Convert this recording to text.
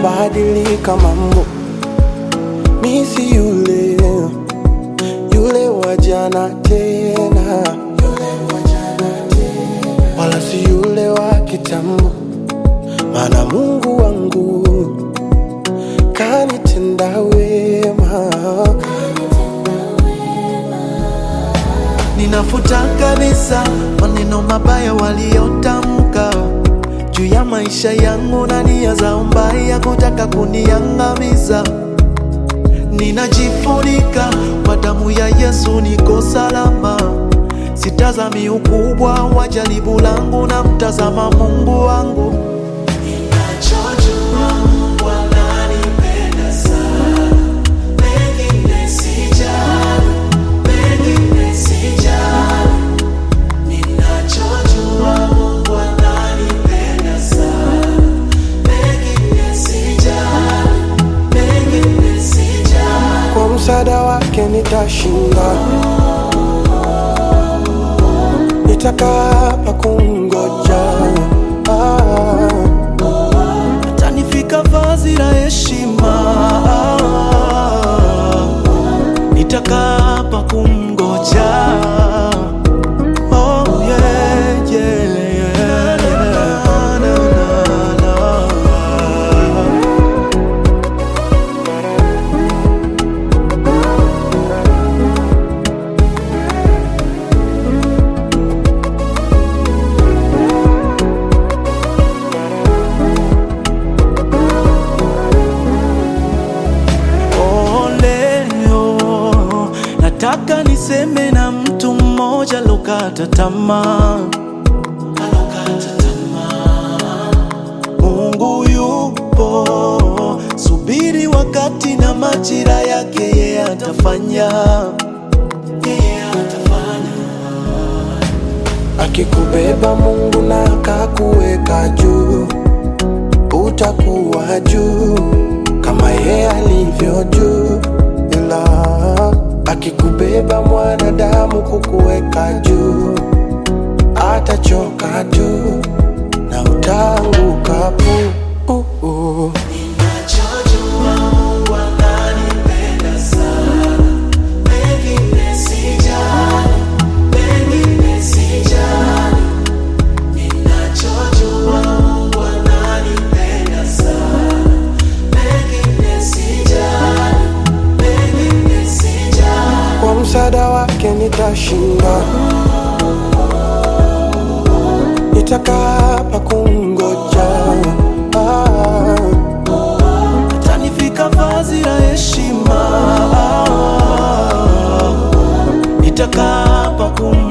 yamebadilika mambo. Mi si yule wa jana tena, wala si yule wa kitambo. Maana Mungu wangu kanitenda wema. Ninafuta kabisa maneno mabaya waliotamka juu ya maisha yangu na nia zao mbaya kutaka kuniangamiza. Ninajifunika kwa damu ya Yesu, niko salama. Sitazami ukubwa wa jaribu langu, na mtazama Mungu wangu. Ninachojua Mungu ananipenda sana, mengine sijali, mengine sijali. Ninachojua Mungu ananipenda sana, mengine sijali, mengine sijali. Kwa msaada wake nitashinda, nitakaa hapa kungoja. Atanifika vazi la heshima, nitakaa hapa kumgoja. Oh yeah, yeah, yeah. Na, na, na. Nataka niseme na mtu mmoja alokata tamaa. Mungu yupo, subiri wakati na majira yake, yeye atafanya. Akikubeba Mungu na akakuweka juu, utakuwa juu kama yeye alivyo juu. Ila akikubeba mwanadamu kukuweka juu, atachoka tu na utaanguka pu. Ninachojua Mungu ananipenda sana, mengine sijali, mengine sijali. Ninachojua Mungu ananipenda sana, mengine sijali, mengine sijali. Kwa msaada wake nitashinda, nitakaa hapa kungoja. Atanifika vazi la heshima, nitakaa hapa